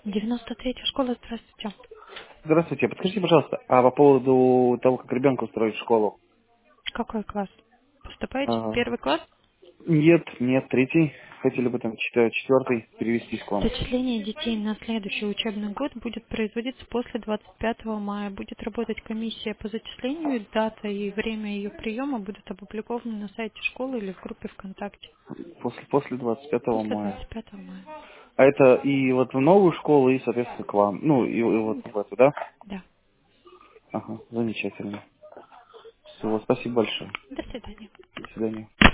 93-я школа, здравствуйте. Здравствуйте. Подскажите, пожалуйста, а по поводу того, как ребенка устроить в школу? Какой класс? Поступаете в А, первый класс? нет, третий. Хотели бы там четвертый перевести к вам. Зачисление детей на следующий учебный год будет производиться после 25 мая. Будет работать комиссия по зачислению. Дата и время ее приема будут опубликованы на сайте школы или в группе ВКонтакте. После 25 После мая. 25 мая. А это и вот в новую школу, и, соответственно, к вам. Ну, и вот в эту, да? Да. Ага, замечательно. Всего, спасибо большое. До свидания. До свидания.